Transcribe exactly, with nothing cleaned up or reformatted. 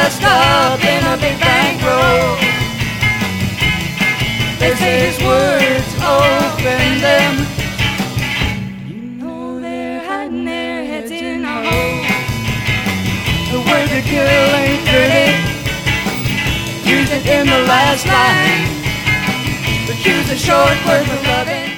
dressed up in a big bank robe. They say his words open them. You know they're hiding their heads in a hole. The word to kill ain't dirty. Use it in the last line, but use a short word for loving.